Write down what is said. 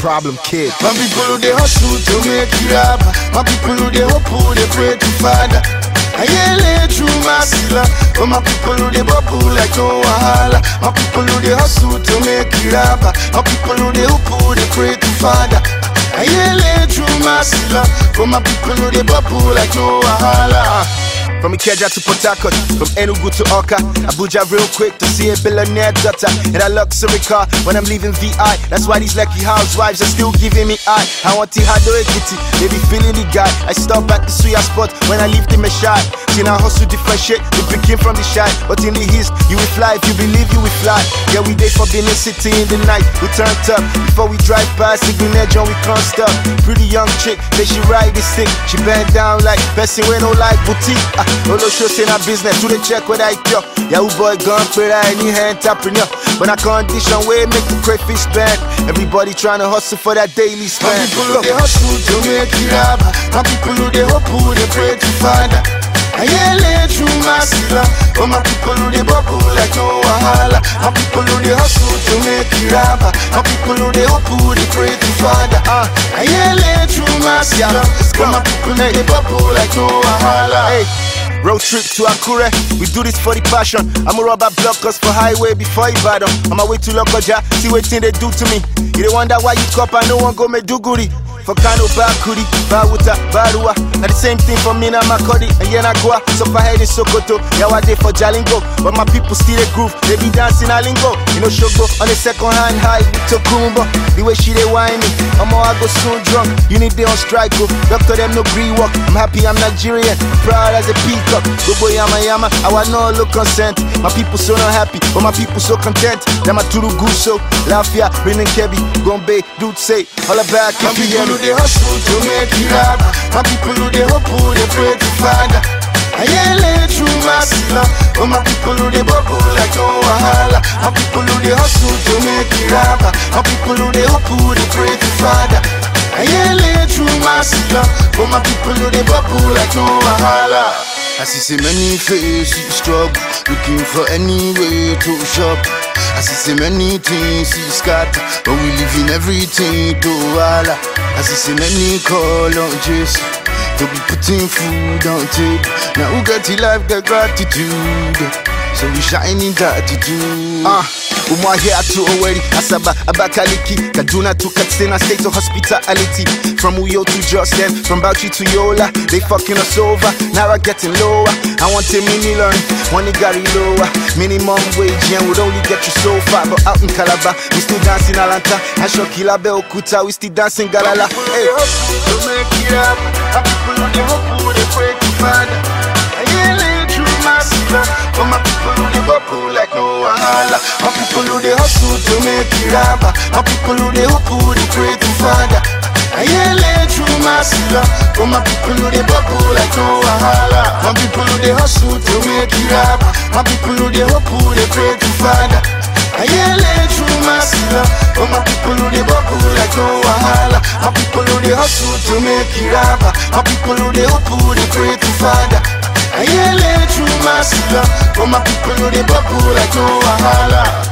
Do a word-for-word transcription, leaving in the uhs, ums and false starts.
problem kid. My people who they hustle to make it up. My people who they hope, who they pray to Father. I yell through my sila. For my people who they bubble like no wahala. My people who they hustle to make it up. My people who they hope, who they pray to Father. I yell through my sila. For my people who they bubble like no wahala. From Ikeja to Port Harcourt, from Enugu to Oka, Abuja real quick to see a billionaire daughter in a luxury car when I'm leaving V I. That's why these lucky housewives are still giving me eye. I want to Hado Ekiti, they be feeling the guy. I stop at the Suya spot when I leave them a shot. See now hustle different shit, we begin from the shy. But in the east, you will fly, if you believe you will fly. Yeah, we day for Benin City in the night, we turned up. Before we drive past Signal Edge and we can't stop. Pretty young chick, then she ride this stick. She bend down like person we no like boutique. Ah, Olo show say na business, to the check what I cure. Yahoo boy gone for that, any hand entrepreneur. But I condition way make the crayfish band. Everybody trying to hustle for that daily spend. My people who they hustle to make it up. My people who they hope, who they pray to Father. I yell through my sila. For my people who they bubble like no wahala. My people who they hustle to make it up. My people who they hope, who they pray to Father. uh, I yell through my sila. For my people who they bubble like no wahala. Hey. Road trip to Akure, we do this for the passion. I'm a rubber blockers for highway before Ibadan. On my way to Lokoja, see what thing they do to me. You don't wonder why you cop and no one go Meduguri. For Kano, Bakuri, Bawuta, Barua. And the same thing for Mina Makodi and Yenagua. So for head in Sokoto, Yawade for Jalingo. But my people still a groove, they be dancing a lingo. You know, Shogo on the second hand high to Kumba. The way she they whining, I'm all I go soon drunk. You need they on strike, go. Doctor them no green walk. I'm happy I'm Nigerian, proud as a peacock. Go boy yama yama, I want no look consent. My people so not happy, but my people so content. Them a turu guso, Lafia, Benin Kebi, Gombe, Dude say, all about my people who they hustle to make it up. My people who they hope, who they pray to Father. I yell through my sila. For my people who they bubble like no wahala. My people who they hustle to make it up. My people who they hope, who they pray to Father. I yell through my sila. For my people who they bubble like no wahala. I see so many faces struggle, looking for any way to shop. I see so many things he scatter, but we live in everything to Allah. I see so many call on Jesus to be putting food on table. Now who got the life, got gratitude, so we shine in gratitude. Ah, uh, umwa here to already Asaba, Abakaliki, Kaduna to Katsina, state of hospitality. From Uyo to Jos, then from Bauchi to Yola, they fucking us over. Now I getting lower. I want a mini learn, one Gary lower. Minimum wage and would only get you so far. But out in Calabar, we still dancing Alanta. And Shokila Beokuta, we still dancing Galala. Hey, to make it up. My people who they hope, who they pray to Father. I yell through my sila. For my people who they bubble like no wahala. My people who they hustle to make it up. My people who they hope, who they pray to Father. I yell through my sila. For my people who they bubble like no wahala. My people who they hustle to make it up. My people who they hope, who they pray to Father. I yell through my sila. For my people who they bubble like no wahala. My people who they hustle to make it up. My people who they hope, who they pray to Father. I yell through my sila. For my people who they bubble like no wahala.